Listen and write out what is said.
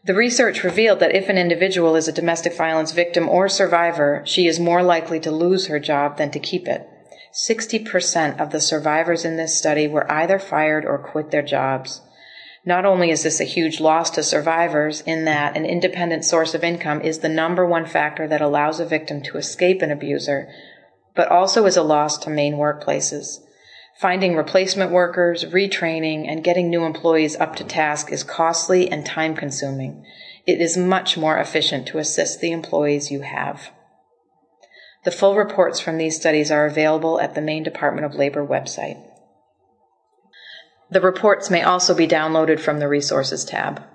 The research revealed that if an individual is a domestic violence victim or survivor, she is more likely to lose her job than to keep it. 60% of the survivors in this study were either fired or quit their jobs. Not only is this a huge loss to survivors in that an independent source of income is the number one factor that allows a victim to escape an abuser, but also is a loss to main workplaces. Finding replacement workers, retraining, and getting new employees up to task is costly and time-consuming. It is much more efficient to assist the employees you have. The full reports from these studies are available at the Maine Department of Labor website. The reports may also be downloaded from the Resources tab.